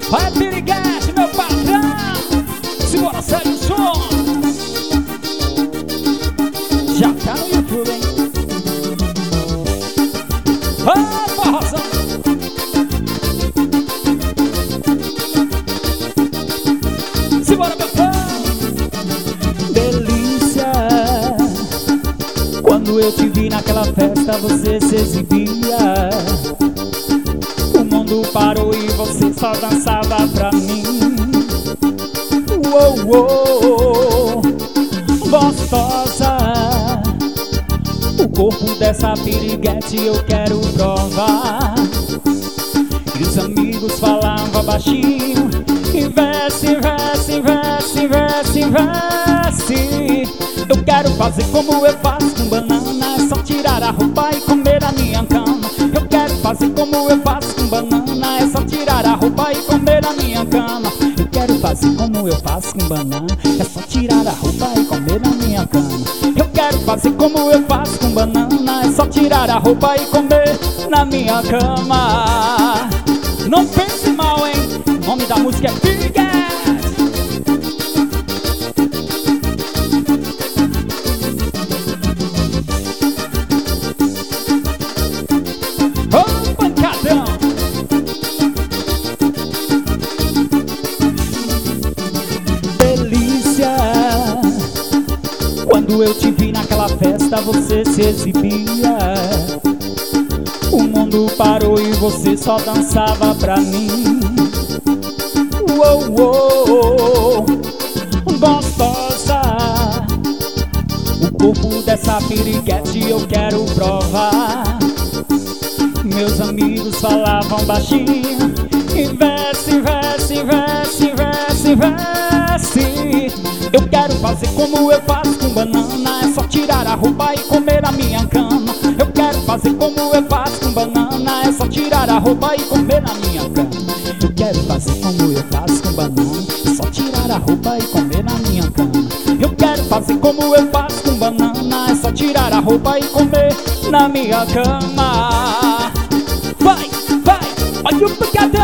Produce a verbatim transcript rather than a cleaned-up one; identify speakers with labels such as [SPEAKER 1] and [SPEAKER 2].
[SPEAKER 1] Vai, Piriguete, meu patrão. Simbora, segue o som. Já tá no YouTube, hein? Vai, forrozão. Simbora, meu pão. Delícia. Quando eu te vi naquela festa, você se exibia. O mundo parou e você só dançava pra mim. Uou, uou, gostosa. O corpo dessa piriguete eu quero provar. E os amigos falavam baixinho. Investe, investe, investe, investe, investe. Eu quero fazer como eu faço com banana. É só tirar a roupa e comer a minha cama. Eu quero fazer como eu faço com banana. É só tirar a roupa e comer a minha cama. Eu quero fazer como eu faço com banana. É só tirar a roupa e comer a minha cama. Eu quero fazer como eu faço com banana. É só tirar a roupa e comer na minha cama. Não pense mal, hein? O nome da música é Piriguete. Oh, pancadão! Delícia. Quando eu te vi naquela festa, você se exibia. O mundo parou e você só dançava pra mim. Uou, uou, gostosa. O corpo dessa piriguete eu quero provar. Meus amigos falavam baixinho. Investe, investe, investe, investe, investe. Eu quero fazer como eu faço com banana. É só tirar a roupa e comer a minha cama. Eu quero fazer como eu faço com banana. É só tirar a roupa e comer a minha cama. Eu quero fazer como eu faço com banana. É só tirar a roupa e comer na minha cama. Eu quero fazer como eu faço com banana. É só tirar a roupa e comer na minha cama. Vai, vai, olha o pecado.